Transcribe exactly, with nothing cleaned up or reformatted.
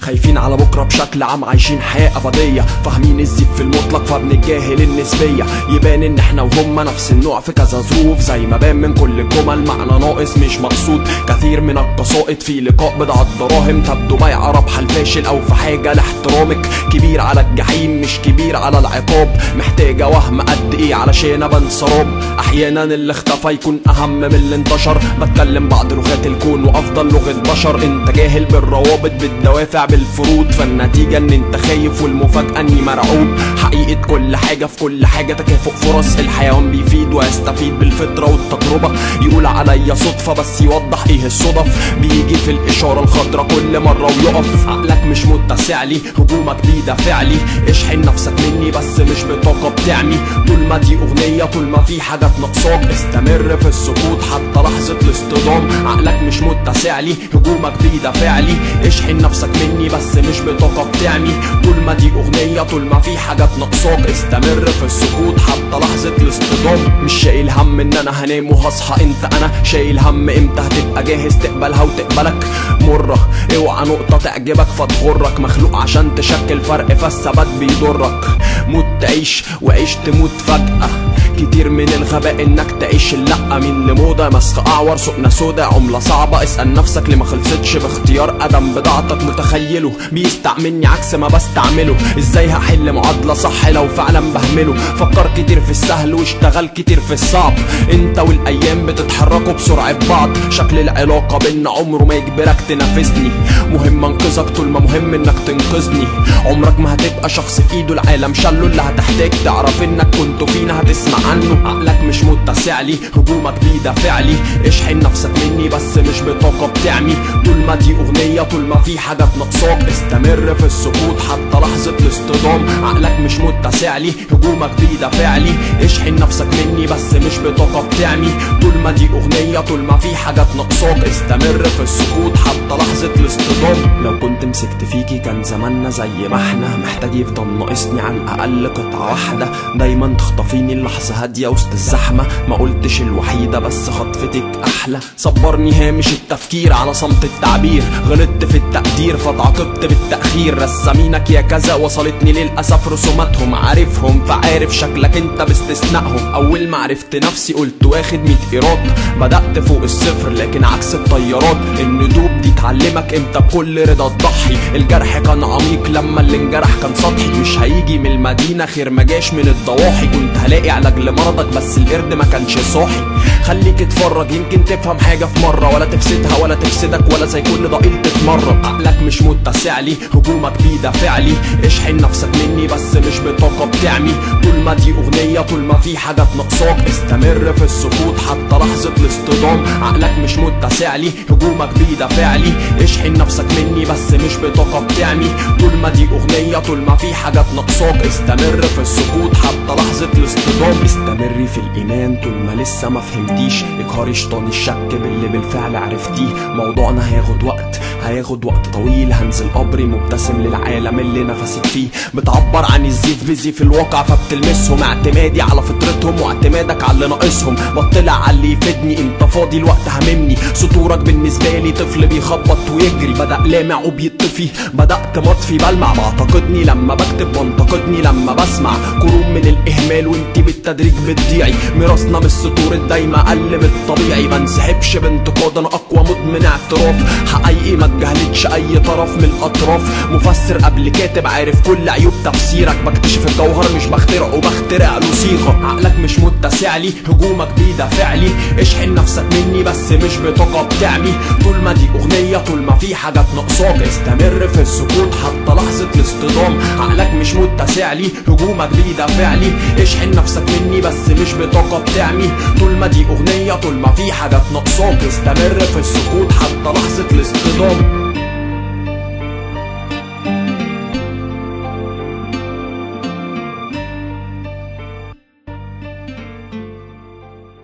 خايفين على بكرة بشكل عام، عايشين حياة أبدية، فاهمين الزيف في المطلق فبنتجاهل النسبية. يبان ان احنا وهم نفس النوع في كذا ظروف، زي ما بان من كل الجمل معنى ناقص مش مقصود. كثير من القصائد في لقاء بضعة دراهم تبدو بيع ربح الفاشل او في حاجة لاحترامك. كبير على الجحيم مش كبير على العقاب، محتاجة وهم قد ايه علشان ابان سراب. احيانا اللي اختفى يكون اهم من اللي انتشر، بتكلم بعض لغات الكون وافضل لغة بشر. انت جاهل بالروابط بالدوافع بالفروض، فالنتيجة ان انت خايف والمفاجأة اني مرعوب. حقيقة كل حاجة في كل حاجة تكافؤ فرص، الحيوان بيفيد ويستفيد بالفطرة والتجربة. يقول عليا صدفة بس يوضح ايه الصدف، بيجي في الاشارة الخضراء كل مرة ويقف. عقلك مش متسع لي، هجومك بيدافع لي، اشحن نفسك مني بس مش بطاقة بتعمي. طول ما دي اغنية طول ما في حاجات ناقصاك، استمر في السقوط حتى لحظة الاصطدام. عقلك مش متسع لي، هجومك بيدافع لي، اشحن نفسك مني بس مش بطاقة بتعمي. طول ما دي اغنية طول ما في حاجات ناقصاك، استمر في السقوط حتى لحظة الاصطدام. مش شايل هم ان انا هنام وهصحى انت، انا شايل هم امتى هتبقى جاهز تقبلها وتقبلك. مرة اوعى نقطة تعجبك فتغرك، مخلوق عشان تشكل فرق فالثبات بيضرك. موت تعيش وعيش تموت فجأة، كتير من الغباء انك تعيش اللقة. مين لموضة مسخ اعور سقنا سودا عملة صعبة، اسأل نفسك ليه ما خلصتش باختيار ادم بضاعتك. متخيله بيستعملني عكس ما بستعمله، ازاي هحل معادلة صح لو فعلا بهمله. فكر كتير في السهل واشتغل كتير في الصعب، انت والايام بتتحركوا بسرعة بعض. شكل العلاقة بينا عمره ما يجبرك تنافسني، مهم انقذك طول ما مهم انك تنقذني. عمرك ما هتبقى شخص في ايده العالم شله، اللي هتحتاج تعرف انك كنت فينا هتسمع عنه. عقلك مش متسع لي، هجومك بيدافع لي، اشحن نفسك مني بس مش بطاقة بتعمي. طول ما دي اغنية طول ما في حاجات ناقصاك، استمر في السقوط حتى لحظة الاصطدام. عقلك مش متسع لي، هجومك بيدافع لي، اشحن نفسك مني بس مش بطاقة بتعمي. طول ما دي اغنية طول ما في حاجات ناقصاك، استمر في السقوط حتى لحظة الاصطدام. لو كنت مسكت فيكي كان زماننا زي ما احنا، محتاج يفضل ناقصني على الاقل قطعة واحدة. دايما تخطفيني اللحظة هادية وسط الزحمة، ما قلتش الوحيدة بس خطفتك احلى. صبرني هامش التفكير على صمت التعبير، غلطت في التقدير فتعاقبت بالتأخير. رسامينك يا كذا وصلتني للأسف رسوماتهم، عارفهم فعارف شكلك انت باستثنائهم. اول ما عرفت نفسي قلت واخد مية ايراد، بدأت فوق الصفر لكن عكس الطيارات. الندوب دي تعلمك امتى بكل رضا تضحي، الجرح كان عميق لما اللي انجرح كان سطحي. مش هيجي من المدينة خير ما جاش من الضواحي، كنت هلاقي علاج لمرضك بس القرد ما كانش صاحي. خليك اتفرج يمكن تفهم حاجة في مرة، ولا تفسدها ولا تفسدك ولا زي كل ضئيل تتمرد. عقلك مش متسع لي، هجومك بيدافع لي، اشحن نفسك مني بس مش بطاقة بتعمي. طول ما دي اغنية طول ما في حاجات ناقصاك، استمر في السقوط حتى لحظة الاصطدام. عقلك مش متسع لي، هجومك بيدافع لي، اشحن نفسك مني بس مش بطاقة بتعمي. طول ما دي اغنية طول ما في حاجات ناقصاك، استمر في السقوط حتى لحظة الاصطدام. استمري في الايمان طول ما لسه ما فهمتيش، اقهري شيطان الشك باللي بالفعل عرفتيه. موضوعنا هياخد وقت هياخد وقت طويل، هنزل قبري مبتسم للعالم اللي نفسك فيه. بتعبر عن الزيف بزيف الواقع فبتلمسهم، اعتمادي على فطرتهم واعتمادك على اللي ناقصهم. بطلع على اللي يفيدني انت فاضي الوقت هاممني، سطورك بالنسبة لي طفل بيخبط ويجري. بدأ لامع وبيطفي بدأت مطفي بلمع، بعتقدني لما بكتب وانتقدني لما بسمع. قرون من الاهمال وانتي بالتدريج بتضيعي، ميراثنا من السطور الدايما اقل من الطبيعي. منسحبش بانتقاد انا اقوى مدمن اعتراف، حقيقي ما تجاهلتش اي طرف من الاطراف. مفسر قبل كاتب عارف كل عيوب تفسيرك، بكتشف الجوهر مش بخترعه وبخترع له صيغه. عقلك مش متسع لي، هجومك بيدافع لي، اشحن نفسك مني بس مش بطاقة بتعمي. طول ما دي اغنية طول ما في حاجات ناقصاك، استمر في السقوط حتى لحظة الاصطدام. عقلك مش متسع لي، هجومك بيدافع لي، اشحن نفسك مني بس مش بطاقة بتعمي. طول ما دي اغنية طول ما في حاجات ناقصاك، استمر في السقوط حتى لحظة الاصطدام.